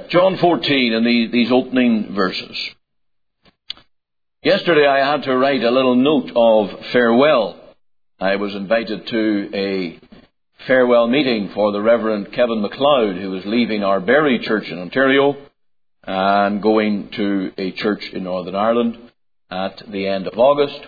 John 14 and these opening verses. Yesterday I had to write a little note of farewell. I was invited to a farewell meeting for the Reverend Kevin MacLeod, who was leaving our Barry Church in Ontario and going to a church in Northern Ireland at the end of August.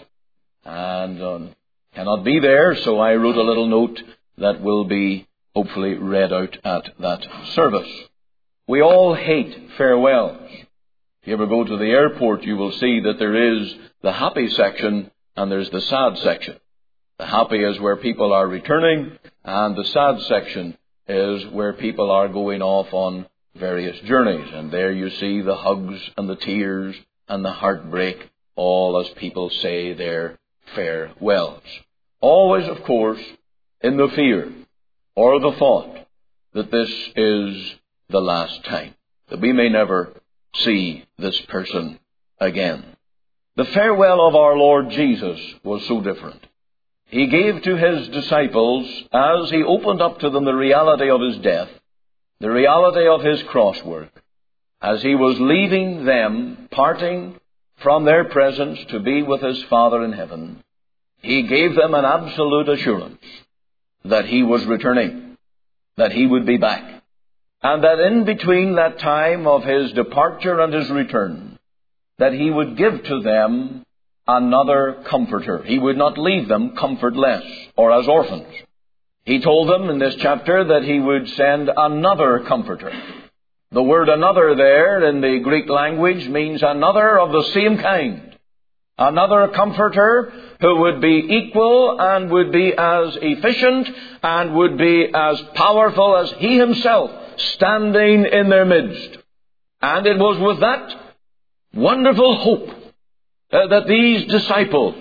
And cannot be there, so I wrote a little note that will be hopefully read out at that service. We all hate farewells. If you ever go to the airport, you will see that there is the happy section and there's the sad section. The happy is where people are returning, and the sad section is where people are going off on various journeys. And there you see the hugs and the tears and the heartbreak, all as people say their farewells. Always, of course, in the fear or the thought that this is the last time, that we may never see this person again. The farewell of our Lord Jesus was so different. He gave to His disciples, as He opened up to them the reality of His death, the reality of His cross work, as He was leaving them, parting from their presence to be with His Father in heaven, He gave them an absolute assurance that He was returning, that He would be back, and that in between that time of His departure and His return, that He would give to them another comforter. He would not leave them comfortless or as orphans. He told them in this chapter that He would send another comforter. The word another there in the Greek language means another of the same kind. Another comforter who would be equal and would be as efficient and would be as powerful as He Himself, standing in their midst. And it was with that wonderful hope that these disciples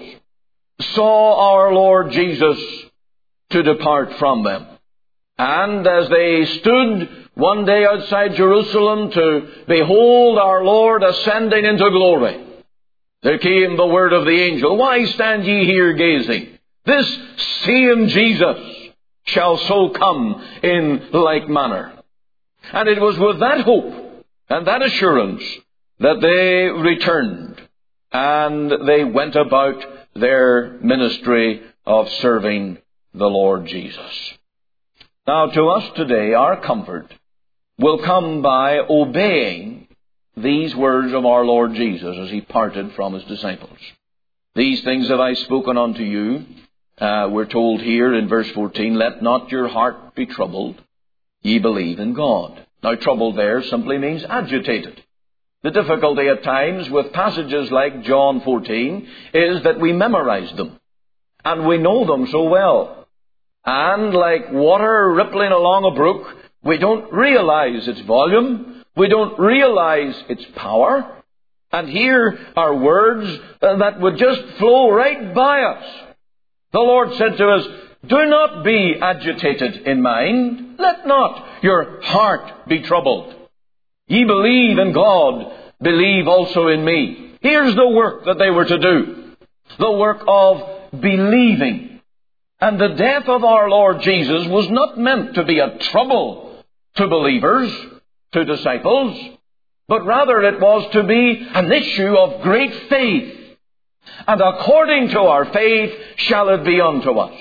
saw our Lord Jesus to depart from them. And as they stood one day outside Jerusalem to behold our Lord ascending into glory, there came the word of the angel, "Why stand ye here gazing? This same Jesus shall so come in like manner." And it was with that hope and that assurance that they returned, and they went about their ministry of serving the Lord Jesus. Now, to us today, our comfort will come by obeying these words of our Lord Jesus as He parted from His disciples. "These things have I spoken unto you," we're told here in verse 14, "Let not your heart be troubled. Ye believe in God." Now, troubled there simply means agitated. The difficulty at times with passages like John 14 is that we memorize them, and we know them so well. And like water rippling along a brook, we don't realize its volume, we don't realize its power. And here are words that would just flow right by us. The Lord said to us, "Do not be agitated in mind. Let not your heart be troubled. Ye believe in God, believe also in me." Here's the work that they were to do. The work of believing. And the death of our Lord Jesus was not meant to be a trouble to believers, to disciples, but rather it was to be an issue of great faith. And according to our faith shall it be unto us.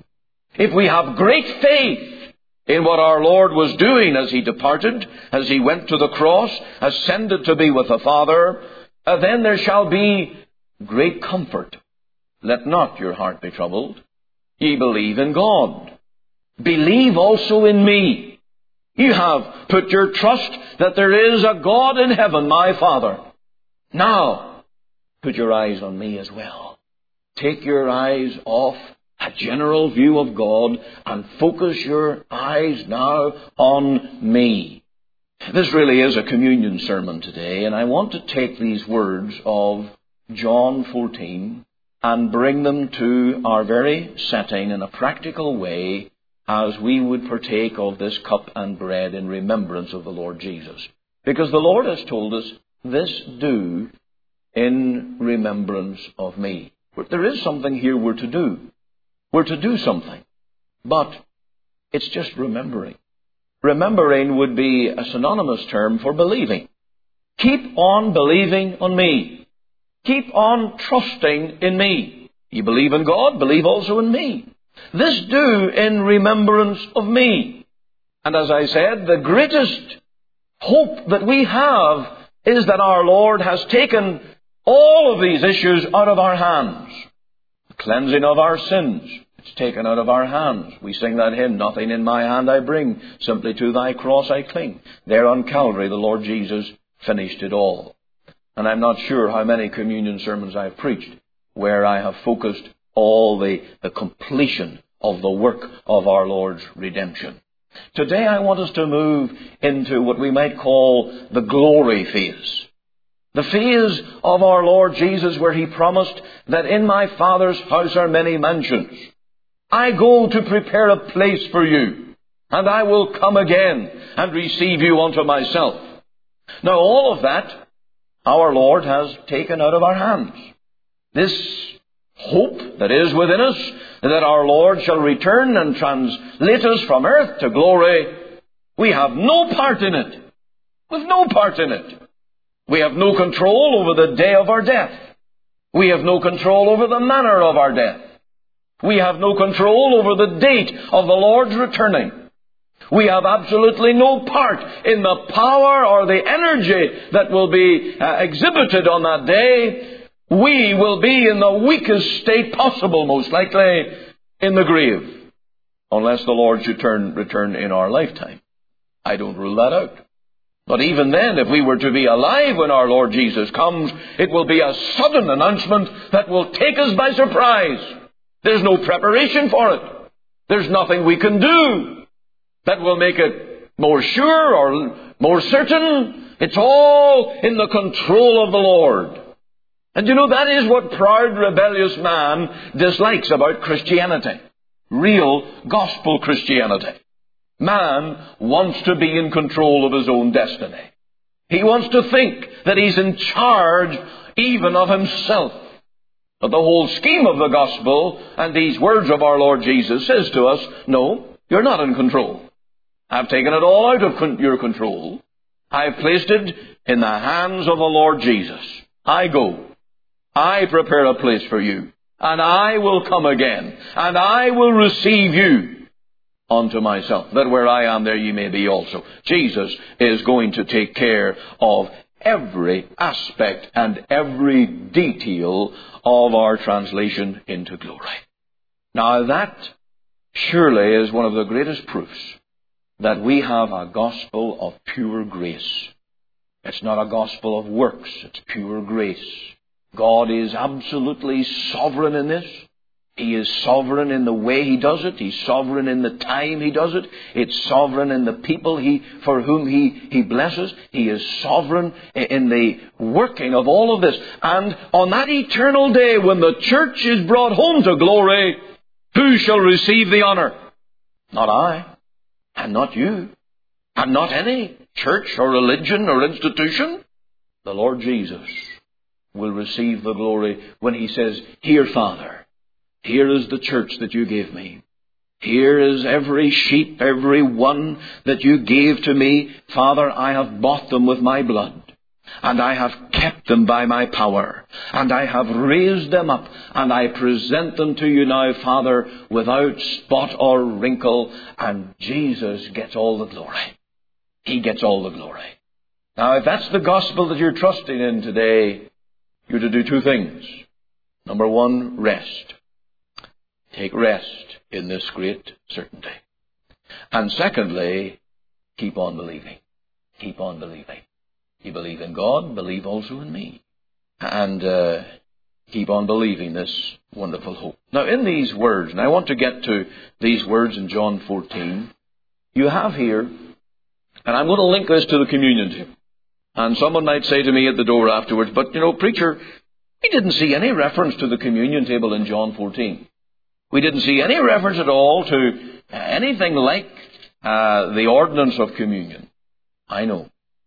If we have great faith in what our Lord was doing as He departed, as He went to the cross, ascended to be with the Father, then there shall be great comfort. Let not your heart be troubled. Ye believe in God. Believe also in me. You have put your trust that there is a God in heaven, my Father. Now, put your eyes on me as well. Take your eyes off a general view of God and focus your eyes now on me. This really is a communion sermon today, and I want to take these words of John 14 and bring them to our very setting in a practical way as we would partake of this cup and bread in remembrance of the Lord Jesus. Because the Lord has told us, "This do in remembrance of me." But there is something here we're to do. We're to do something. But it's just remembering. Remembering would be a synonymous term for believing. Keep on believing on me. Keep on trusting in me. You believe in God, believe also in me. This do in remembrance of me. And as I said, the greatest hope that we have is that our Lord has taken all of these issues out of our hands. The cleansing of our sins, it's taken out of our hands. We sing that hymn, nothing in my hand I bring, simply to thy cross I cling. There on Calvary the Lord Jesus finished it all. And I'm not sure how many communion sermons I've preached where I have focused all the completion of the work of our Lord's redemption. Today I want us to move into what we might call the glory phase. The phase of our Lord Jesus where He promised that in my Father's house are many mansions. I go to prepare a place for you, and I will come again and receive you unto myself. Now all of that our Lord has taken out of our hands. This hope that is within us, that our Lord shall return and translate us from earth to glory, we have no part in it. We've no part in it. We have no control over the day of our death. We have no control over the manner of our death. We have no control over the date of the Lord's returning. We have absolutely no part in the power or the energy that will be exhibited on that day. We will be in the weakest state possible, most likely in the grave, unless the Lord should return in our lifetime. I don't rule that out. But even then, if we were to be alive when our Lord Jesus comes, it will be a sudden announcement that will take us by surprise. There's no preparation for it. There's nothing we can do that will make it more sure or more certain. It's all in the control of the Lord. And you know, that is what proud, rebellious man dislikes about Christianity. Real gospel Christianity. Man wants to be in control of his own destiny. He wants to think that he's in charge even of himself. But the whole scheme of the gospel and these words of our Lord Jesus says to us, no, you're not in control. I've taken it all out of your control. I've placed it in the hands of the Lord Jesus. I go. I prepare a place for you. And I will come again. And I will receive you unto myself, that where I am, there ye may be also. Jesus is going to take care of every aspect and every detail of our translation into glory. Now that surely is one of the greatest proofs that we have a gospel of pure grace. It's not a gospel of works, it's pure grace. God is absolutely sovereign in this. He is sovereign in the way He does it. He's sovereign in the time He does it. It's sovereign in the people for whom He blesses. He is sovereign in the working of all of this. And on that eternal day when the church is brought home to glory, who shall receive the honor? Not I, and not you, and not any church or religion or institution. The Lord Jesus will receive the glory when He says, here, Father, here is the church that you gave me. Here is every sheep, every one that you gave to me. Father, I have bought them with my blood. And I have kept them by my power. And I have raised them up. And I present them to you now, Father, without spot or wrinkle. And Jesus gets all the glory. He gets all the glory. Now, if that's the gospel that you're trusting in today, you're to do two things. Number one, rest. Take rest in this great certainty. And secondly, keep on believing. Keep on believing. You believe in God, believe also in me. And keep on believing this wonderful hope. Now in these words, and I want to get to these words in John 14, you have here, and I'm going to link this to the communion table. And someone might say to me at the door afterwards, but you know, preacher, we didn't see any reference to the communion table in John 14. We didn't see any reference at all to anything like the ordinance of communion. I know.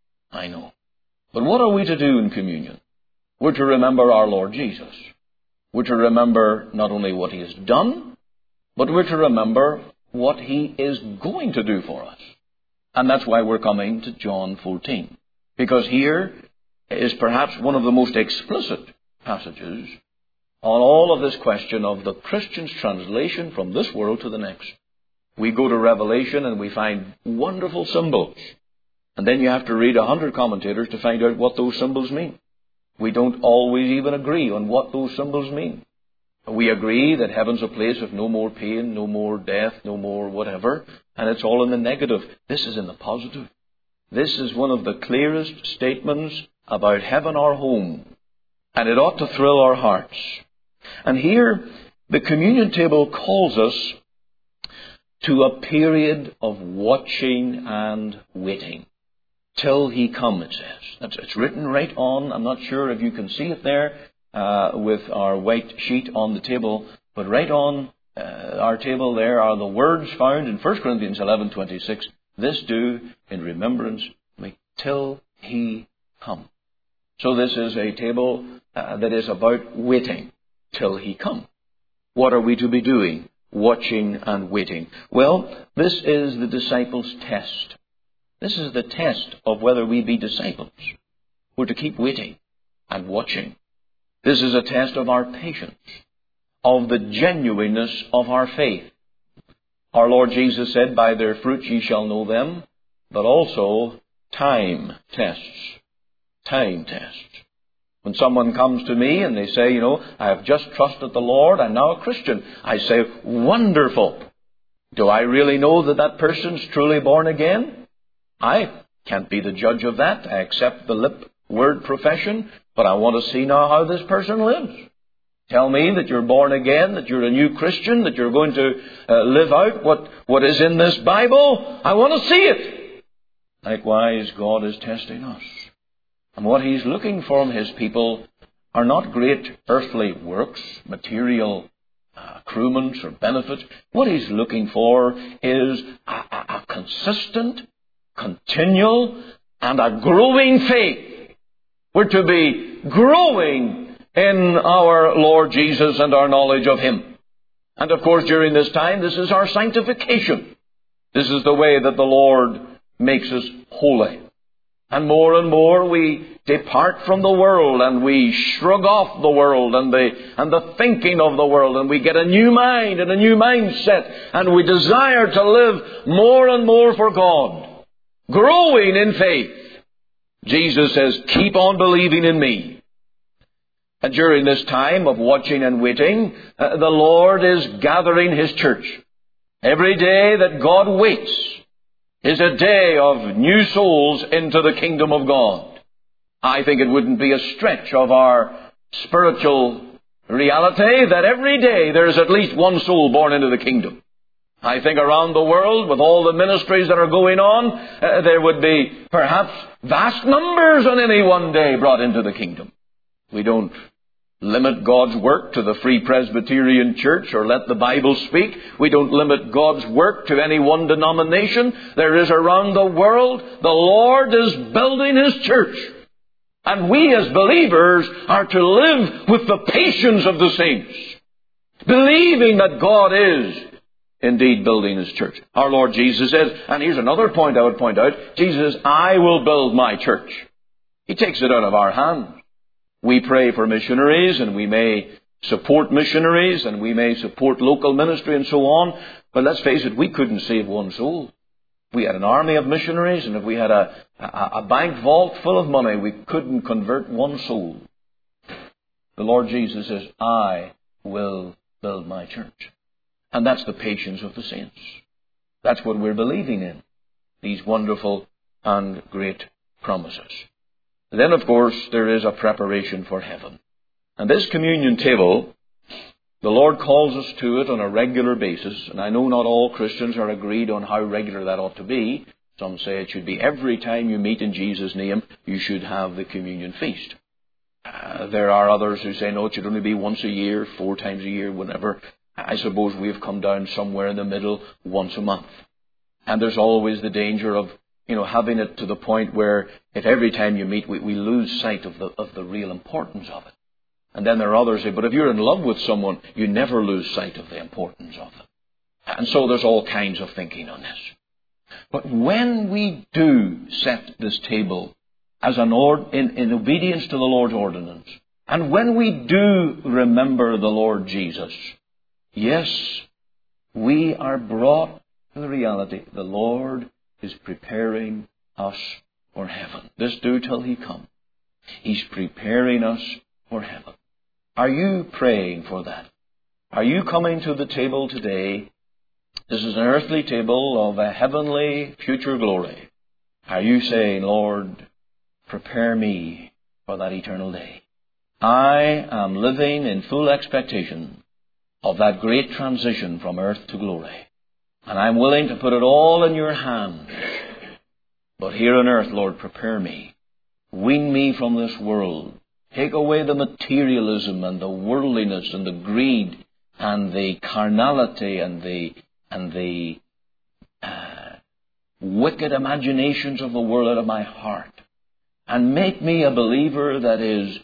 But what are we to do in communion? We're to remember our Lord Jesus. We're to remember not only what He has done, but we're to remember what He is going to do for us. And that's why we're coming to John 14. Because here is perhaps one of the most explicit passages on all of this question of the Christian's translation from this world to the next. We go to Revelation and we find wonderful symbols. And then you have to read 100 commentators to find out what those symbols mean. We don't always even agree on what those symbols mean. We agree that heaven's a place of no more pain, no more death, no more whatever. And it's all in the negative. This is in the positive. This is one of the clearest statements about heaven, our home. And it ought to thrill our hearts. And here, the communion table calls us to a period of watching and waiting. Till He come, it says. It's written right on. I'm not sure if you can see it there with our white sheet on the table. But right on our table there are the words found in 1 Corinthians 11:26. This do in remembrance of me till He come. So this is a table that is about waiting till He come. What are we to be doing? Watching and waiting. Well, this is the disciples' test. This is the test of whether we be disciples. We're to keep waiting and watching. This is a test of our patience, of the genuineness of our faith. Our Lord Jesus said, by their fruits ye shall know them, but also time tests. Time tests. When someone comes to me and they say, I have just trusted the Lord, I'm now a Christian, I say, wonderful. Do I really know that that person's truly born again? I can't be the judge of that. I accept the lip word profession, but I want to see now how this person lives. Tell me that you're born again, that you're a new Christian, that you're going to live out what is in this Bible. I want to see it. Likewise, God is testing us. And what He's looking for from His people are not great earthly works, material accruements or benefits. What He's looking for is a consistent, continual, and a growing faith. We're to be growing in our Lord Jesus and our knowledge of Him. And of course, during this time, this is our sanctification. This is the way that the Lord makes us holy. And more we depart from the world and we shrug off the world and the thinking of the world, and we get a new mind and a new mindset, and we desire to live more and more for God, growing in faith. Jesus says, keep on believing in me. And during this time of watching and waiting, the Lord is gathering His church. Every day that God waits is a day of new souls into the kingdom of God. I think it wouldn't be a stretch of our spiritual reality that every day there is at least one soul born into the kingdom. I think around the world, with all the ministries that are going on, there would be perhaps vast numbers on any one day brought into the kingdom. We don't limit God's work to the Free Presbyterian Church or let the Bible speak. We don't limit God's work to any one denomination. There is around the world, the Lord is building His church. And we as believers are to live with the patience of the saints, believing that God is indeed building His church. Our Lord Jesus says, and here's another point I would point out, Jesus says, I will build my church. He takes it out of our hands. We pray for missionaries, and we may support missionaries, and we may support local ministry and so on. But let's face it, we couldn't save one soul. We had an army of missionaries, and if we had a bank vault full of money, we couldn't convert one soul. The Lord Jesus says, I will build my church. And that's the patience of the saints. That's what we're believing in. These wonderful and great promises. Then, of course, there is a preparation for heaven. And this communion table, the Lord calls us to it on a regular basis. And I know not all Christians are agreed on how regular that ought to be. Some say it should be every time you meet in Jesus' name, you should have the communion feast. There are others who say, no, it should only be once a year, 4 times a year, whenever. I suppose we have come down somewhere in the middle, once a month. And there's always the danger of having it to the point where if every time you meet, we lose sight of the real importance of it. And then there are others who say, but if you're in love with someone, you never lose sight of the importance of them. And so there's all kinds of thinking on this. But when we do set this table as in obedience to the Lord's ordinance, and when we do remember the Lord Jesus, yes, we are brought to the reality the Lord is preparing us for heaven. This do till He come. He's preparing us for heaven. Are you praying for that? Are you coming to the table today? This is an earthly table of a heavenly future glory. Are you saying, Lord, prepare me for that eternal day? I am living in full expectation of that great transition from earth to glory. And I'm willing to put it all in your hands. But here on earth, Lord, prepare me. Wean me from this world. Take away the materialism and the worldliness and the greed and the carnality and the wicked imaginations of the world out of my heart. And make me a believer that is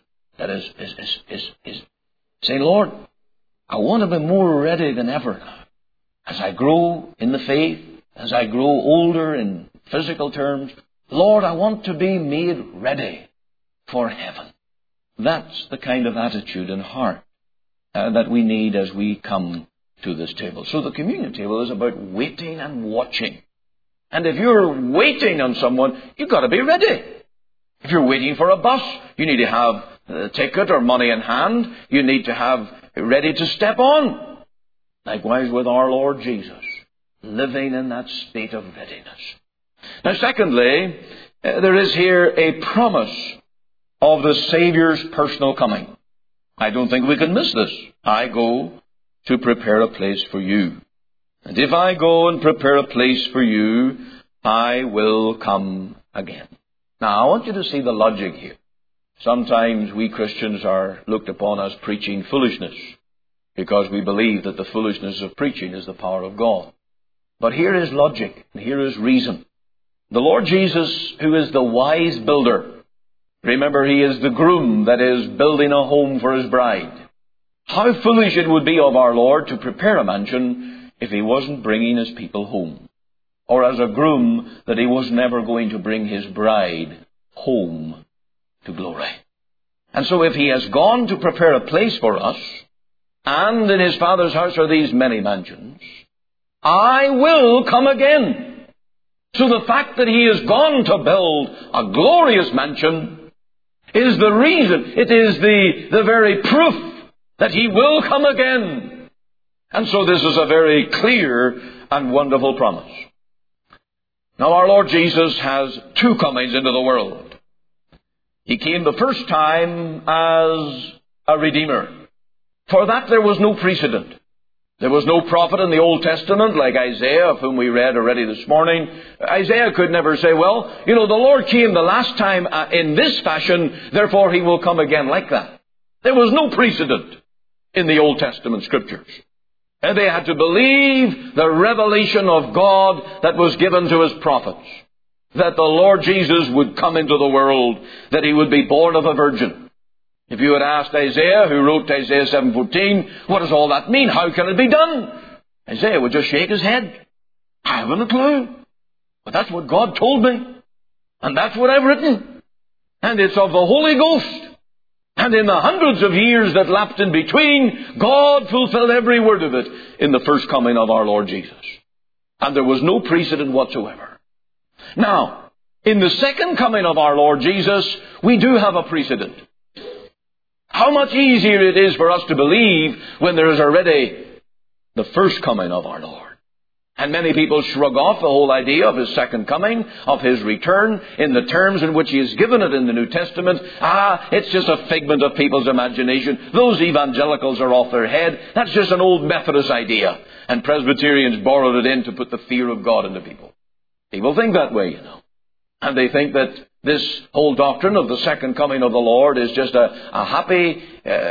say, Lord, I want to be more ready than ever. As I grow in the faith, as I grow older in physical terms, Lord, I want to be made ready for heaven. That's the kind of attitude and heart that we need as we come to this table. So the communion table is about waiting and watching. And if you're waiting on someone, you've got to be ready. If you're waiting for a bus, you need to have a ticket or money in hand. You need to have ready to step on. Likewise with our Lord Jesus, living in that state of readiness. Now, secondly, there is here a promise of the Saviour's personal coming. I don't think we can miss this. I go to prepare a place for you. And if I go and prepare a place for you, I will come again. Now, I want you to see the logic here. Sometimes we Christians are looked upon as preaching foolishness because we believe that the foolishness of preaching is the power of God. But here is logic and here is reason. The Lord Jesus, who is the wise builder, remember, He is the groom that is building a home for His bride. How foolish it would be of our Lord to prepare a mansion if He wasn't bringing His people home. Or as a groom that He was never going to bring His bride home to glory. And so if He has gone to prepare a place for us, and in His Father's house are these many mansions, I will come again. So the fact that He has gone to build a glorious mansion is the reason, it is the very proof that He will come again. And so this is a very clear and wonderful promise. Now our Lord Jesus has two comings into the world. He came the first time as a Redeemer. For that there was no precedent. There was no prophet in the Old Testament like Isaiah, of whom we read already this morning. Isaiah could never say, well, the Lord came the last time in this fashion, therefore He will come again like that. There was no precedent in the Old Testament Scriptures. And they had to believe the revelation of God that was given to His prophets. That the Lord Jesus would come into the world, that He would be born of a virgin. If you had asked Isaiah, who wrote Isaiah 7:14, what does all that mean? How can it be done? Isaiah would just shake his head. I haven't a clue. But that's what God told me. And that's what I've written. And it's of the Holy Ghost. And in the hundreds of years that lapsed in between, God fulfilled every word of it in the first coming of our Lord Jesus. And there was no precedent whatsoever. Now, in the second coming of our Lord Jesus, we do have a precedent. How much easier it is for us to believe when there is already the first coming of our Lord. And many people shrug off the whole idea of His second coming, of His return, in the terms in which He has given it in the New Testament. It's just a figment of people's imagination. Those evangelicals are off their head. That's just an old Methodist idea. And Presbyterians borrowed it in to put the fear of God into people. People think that way, And they think that this whole doctrine of the second coming of the Lord is just a happy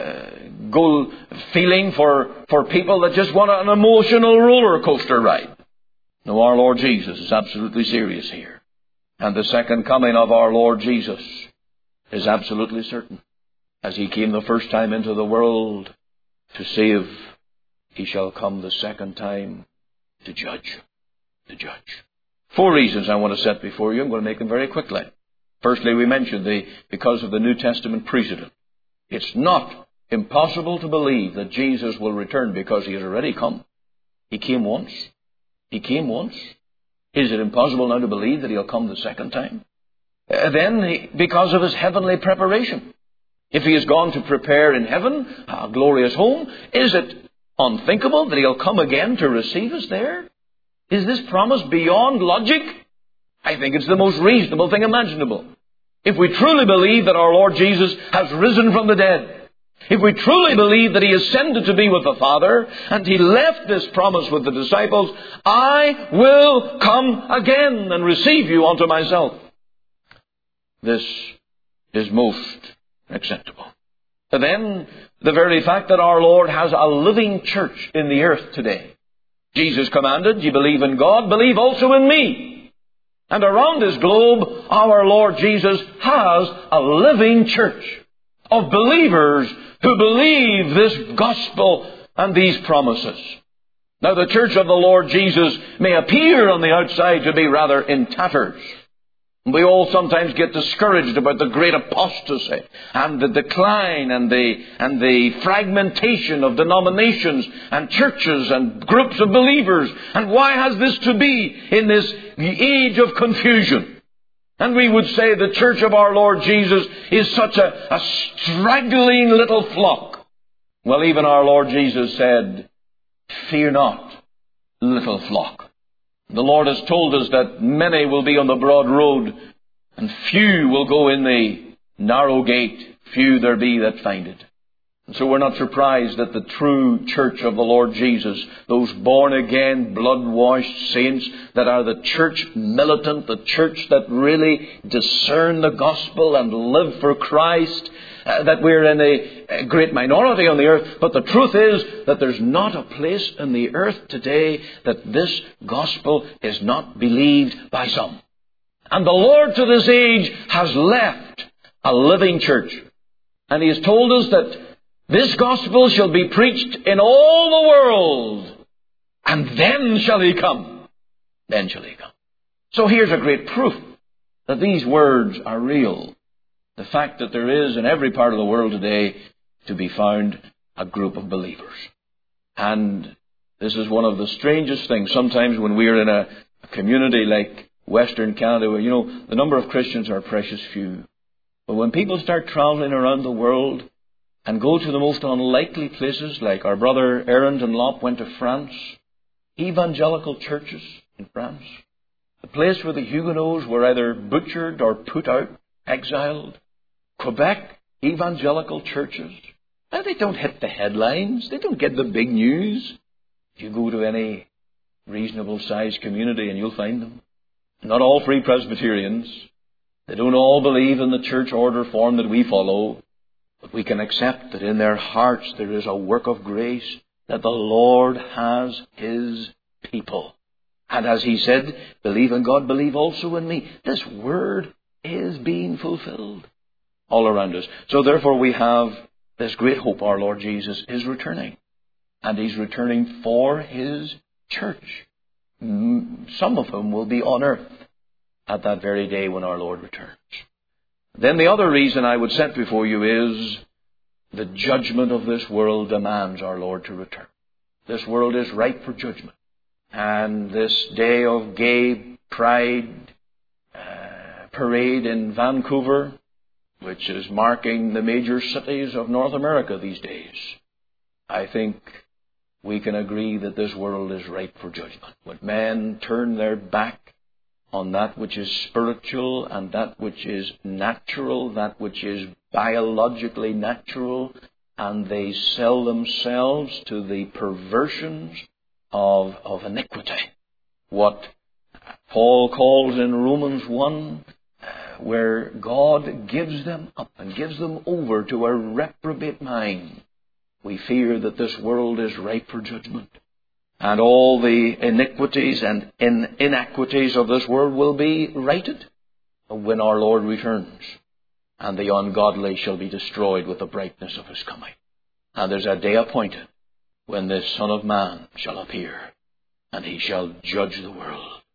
go feeling for people that just want an emotional roller coaster ride. No, our Lord Jesus is absolutely serious here. And the second coming of our Lord Jesus is absolutely certain. As He came the first time into the world to save, He shall come the second time to judge. To judge. 4 reasons I want to set before you. I'm going to make them very quickly. Firstly, we mentioned because of the New Testament precedent. It's not impossible to believe that Jesus will return because He has already come. He came once. He came once. Is it impossible now to believe that He'll come the second time? Then, because of His heavenly preparation. If He has gone to prepare in heaven a glorious home, is it unthinkable that He'll come again to receive us there? Is this promise beyond logic? I think it's the most reasonable thing imaginable. If we truly believe that our Lord Jesus has risen from the dead, if we truly believe that He ascended to be with the Father, and He left this promise with the disciples, I will come again and receive you unto myself. This is most acceptable. And then, the very fact that our Lord has a living church in the earth today. Jesus commanded, "You believe in God, believe also in me." And around this globe, our Lord Jesus has a living church of believers who believe this gospel and these promises. Now, the church of the Lord Jesus may appear on the outside to be rather in tatters. We all sometimes get discouraged about the great apostasy and the decline and the fragmentation of denominations and churches and groups of believers. And why has this to be in this age of confusion? And we would say the church of our Lord Jesus is such a straggling little flock. Well, even our Lord Jesus said, "Fear not, little flock." The Lord has told us that many will be on the broad road, and few will go in the narrow gate. Few there be that find it. And so we're not surprised that the true church of the Lord Jesus, those born-again, blood-washed saints that are the church militant, the church that really discern the gospel and live for Christ, that we're in a great minority on the earth. But the truth is that there's not a place in the earth today that this gospel is not believed by some. And the Lord to this age has left a living church. And He has told us that this gospel shall be preached in all the world, and then shall He come. Then shall He come. So here's a great proof that these words are real. The fact that there is in every part of the world today to be found a group of believers. And this is one of the strangest things. Sometimes when we're in a community like Western Canada, where, the number of Christians are precious few. But when people start traveling around the world and go to the most unlikely places, like our brother Aaron Dunlop went to France, evangelical churches in France, the place where the Huguenots were either butchered or put out, exiled, Quebec, evangelical churches. Now, they don't hit the headlines. They don't get the big news. You go to any reasonable sized community and you'll find them. Not all Free Presbyterians. They don't all believe in the church order form that we follow. But we can accept that in their hearts there is a work of grace, that the Lord has His people. And as He said, believe in God, believe also in me. This word is being fulfilled all around us. So therefore we have this great hope. Our Lord Jesus is returning. And He's returning for His church. Some of whom will be on earth at that very day when our Lord returns. Then the other reason I would set before you is the judgment of this world demands our Lord to return. This world is ripe for judgment. And this day of gay pride parade in Vancouver, which is marking the major cities of North America these days, I think we can agree that this world is ripe for judgment. When men turn their back on that which is spiritual and that which is natural, that which is biologically natural, and they sell themselves to the perversions of iniquity. What Paul calls in Romans 1, where God gives them up and gives them over to a reprobate mind. We fear that this world is ripe for judgment. And all the iniquities and inequities of this world will be righted when our Lord returns. And the ungodly shall be destroyed with the brightness of His coming. And there's a day appointed when the Son of Man shall appear, and He shall judge the world.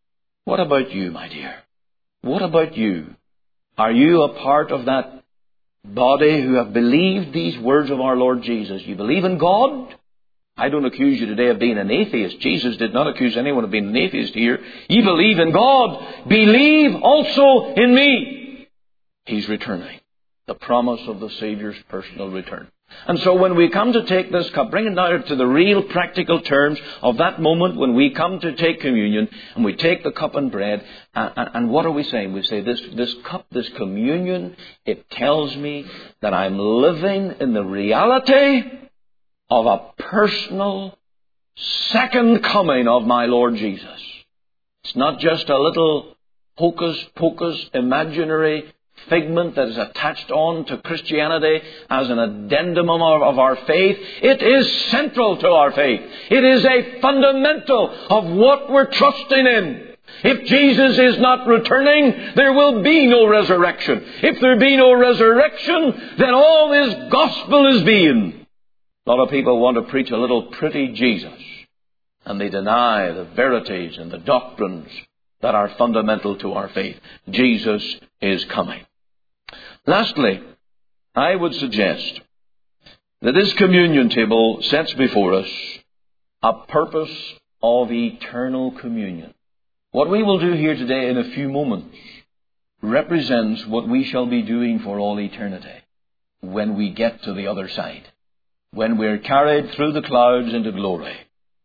What about you, my dear? What about you? Are you a part of that body who have believed these words of our Lord Jesus? You believe in God? I don't accuse you today of being an atheist. Jesus did not accuse anyone of being an atheist here. You believe in God. Believe also in me. He's returning. The promise of the Saviour's personal return. And so when we come to take this cup, bring it down to the real practical terms of that moment when we come to take communion, and we take the cup and bread, and what are we saying? We say this cup, this communion, it tells me that I'm living in the reality of a personal second coming of my Lord Jesus. It's not just a little hocus-pocus imaginary figment that is attached on to Christianity as an addendum of our faith. It is central to our faith. It is a fundamental of what we're trusting in. If Jesus is not returning, there will be no resurrection. If there be no resurrection, then all this gospel is vain. A lot of people want to preach a little pretty Jesus, and they deny the verities and the doctrines that are fundamental to our faith. Jesus is coming. Lastly, I would suggest that this communion table sets before us a purpose of eternal communion. What we will do here today in a few moments represents what we shall be doing for all eternity when we get to the other side, when we're carried through the clouds into glory.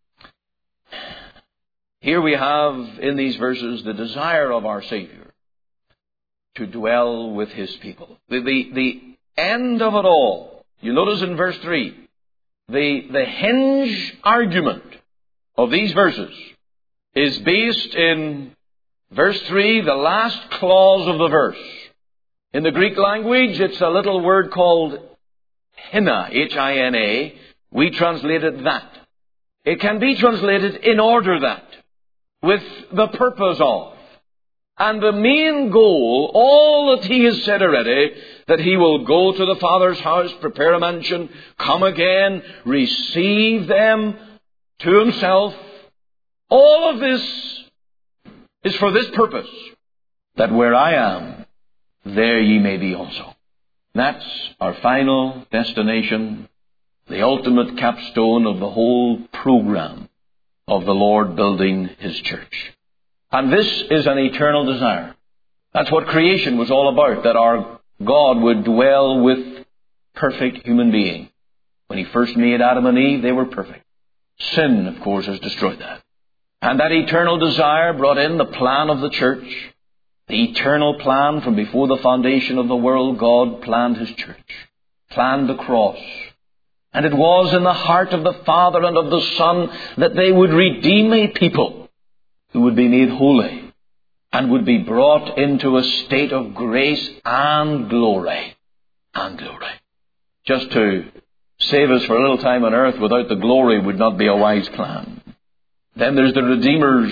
Here we have in these verses the desire of our Savior to dwell with His people. The end of it all, you notice in verse 3, the hinge argument of these verses is based in verse 3, the last clause of the verse. In the Greek language, it's a little word called hina, H-I-N-A. We translate it that. It can be translated in order that, with the purpose of. And the main goal, all that He has said already, that He will go to the Father's house, prepare a mansion, come again, receive them to Himself. All of this is for this purpose, that where I am, there ye may be also. That's our final destination, the ultimate capstone of the whole program of the Lord building His church. And this is an eternal desire. That's what creation was all about, that our God would dwell with perfect human being. When He first made Adam and Eve, they were perfect. Sin, of course, has destroyed that. And that eternal desire brought in the plan of the church. The eternal plan from before the foundation of the world. God planned His church, planned the cross. And it was in the heart of the Father and of the Son that they would redeem a people who would be made holy and would be brought into a state of grace and glory. And glory. Just to save us for a little time on earth without the glory would not be a wise plan. Then there's the Redeemer's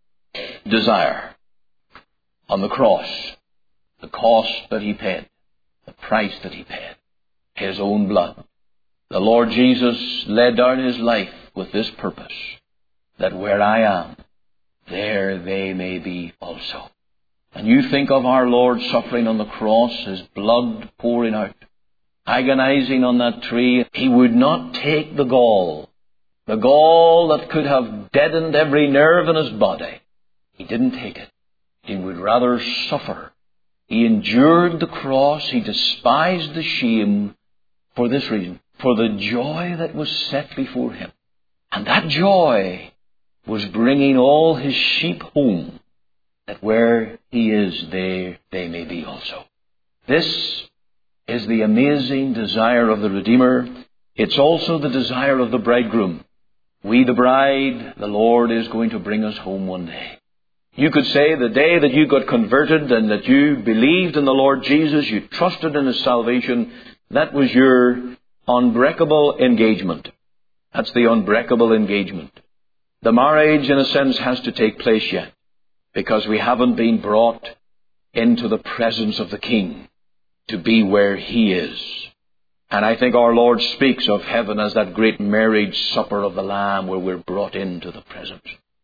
desire on the cross. The cost that He paid. The price that He paid. His own blood. The Lord Jesus laid down His life with this purpose, that where I am, there they may be also. And you think of our Lord suffering on the cross, His blood pouring out, agonizing on that tree. He would not take the gall that could have deadened every nerve in His body. He didn't take it. He would rather suffer. He endured the cross. He despised the shame for this reason, for the joy that was set before Him. And that joy was bringing all His sheep home, that where He is, there they may be also. This is the amazing desire of the Redeemer. It's also the desire of the bridegroom. We, the bride, the Lord is going to bring us home one day. You could say the day that you got converted and that you believed in the Lord Jesus, you trusted in His salvation, that was your unbreakable engagement. That's the unbreakable engagement. The marriage, in a sense, has to take place yet, because we haven't been brought into the presence of the King to be where He is. And I think our Lord speaks of heaven as that great marriage supper of the Lamb where we're brought into the presence.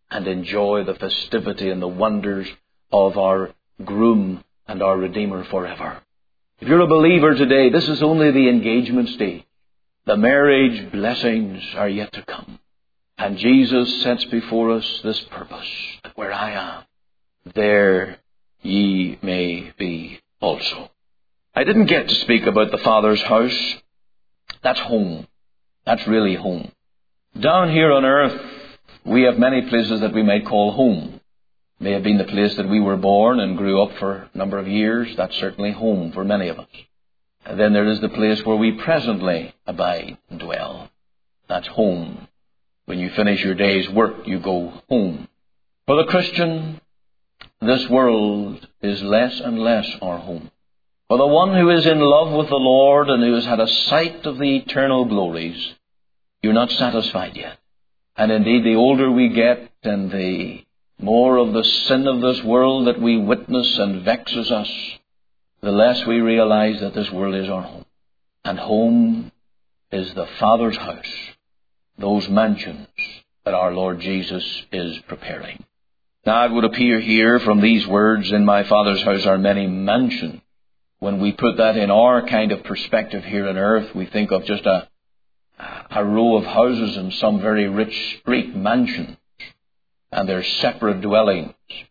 and enjoy the festivity and the wonders of our groom and our Redeemer forever. If you're a believer today, this is only the engagement stage. The marriage blessings are yet to come. And Jesus sets before us this purpose, that where I am, there ye may be also. I didn't get to speak about the Father's house. That's home. That's really home. Down here on earth, we have many places that we might call home. May have been the place that we were born and grew up for a number of years. That's certainly home for many of us. And then there is the place where we presently abide and dwell. That's home. When you finish your day's work, you go home. For the Christian, this world is less and less our home. For the one who is in love with the Lord and who has had a sight of the eternal glories, you're not satisfied yet. And indeed, the older we get and the more of the sin of this world that we witness and vexes us, the less we realize that this world is our home. And home is the Father's house, those mansions that our Lord Jesus is preparing. Now, it would appear here from these words, in my Father's house are many mansions. When we put that in our kind of perspective here on earth, we think of just a row of houses in some very rich street, mansions, and their separate dwellings.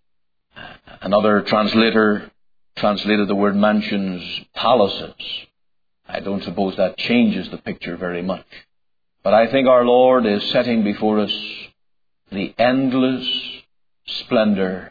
Another translator translated the word mansions, palaces. I don't suppose that changes the picture very much. But I think our Lord is setting before us the endless splendor,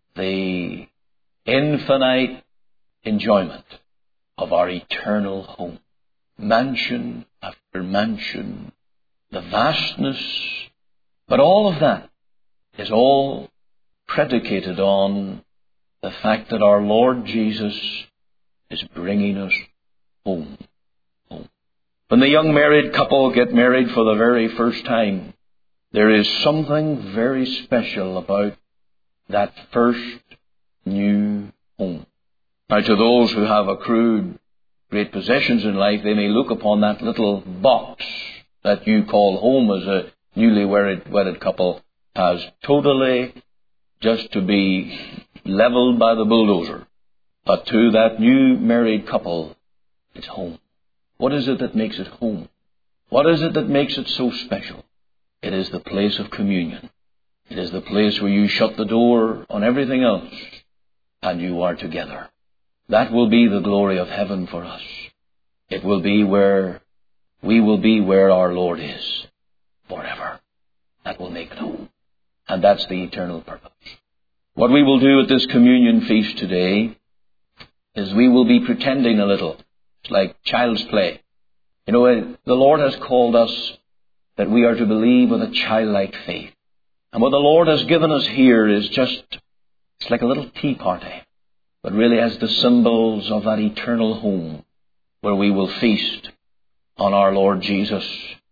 the infinite enjoyment of our eternal home. Mansion after mansion, the vastness, but all of that is all predicated on the fact that our Lord Jesus is bringing us home. When the young married couple get married for the very first time, there is something very special about that first new home. Now, to those who have accrued great possessions in life, they may look upon that little box that you call home as a newly wedded couple as totally just to be leveled by the bulldozer. But to that new married couple, it's home. What is it that makes it home? What is it that makes it so special? It is the place of communion. It is the place where you shut the door on everything else and you are together. That will be the glory of heaven for us. It will be where we will be where our Lord is forever. That will make it home. And that's the eternal purpose. What we will do at this communion feast today is we will be pretending a little. It's like child's play. You know, the Lord has called us that we are to believe with a childlike faith. And what the Lord has given us here is it's like a little tea party, but really as the symbols of that eternal home where we will feast on our Lord Jesus.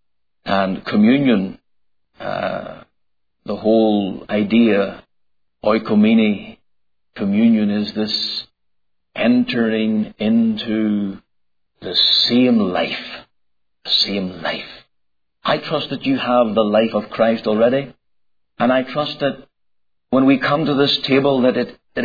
And communion, the whole idea, oikomene, communion is this entering into the same life. The same life. I trust that you have the life of Christ already. And I trust that when we come to this table that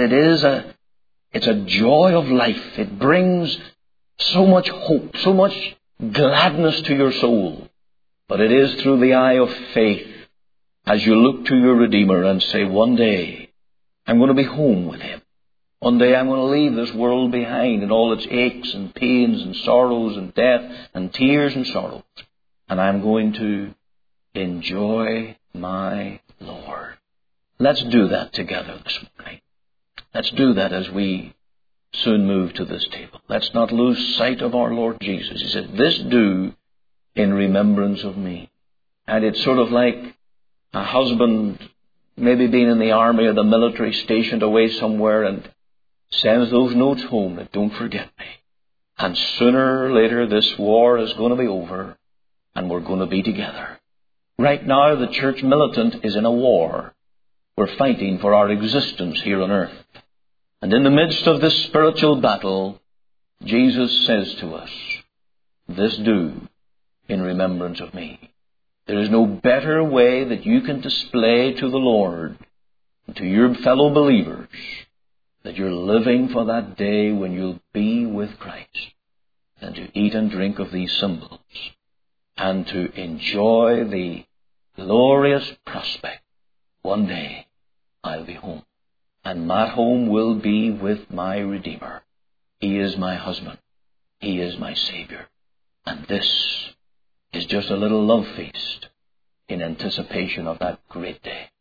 it's a joy of life. It brings so much hope, so much gladness to your soul. But it is through the eye of faith as you look to your Redeemer and say, one day I'm going to be home with Him. One day I'm going to leave this world behind and all its aches and pains and sorrows and death and tears and sorrows. And I'm going to enjoy my Lord. Let's do that together this morning. Let's do that as we soon move to this table. Let's not lose sight of our Lord Jesus. He said, this do in remembrance of me. And it's sort of like a husband maybe being in the army or the military stationed away somewhere and sends those notes home that don't forget me. And sooner or later this war is going to be over and we're going to be together. Right now the church militant is in a war. We're fighting for our existence here on earth. And in the midst of this spiritual battle, Jesus says to us, this do in remembrance of me. There is no better way that you can display to the Lord and to your fellow believers that you're living for that day when you'll be with Christ than to eat and drink of these symbols and to enjoy the glorious prospect. One day I'll be home, and that home will be with my Redeemer. He is my husband. He is my Savior. And this is just a little love feast in anticipation of that great day.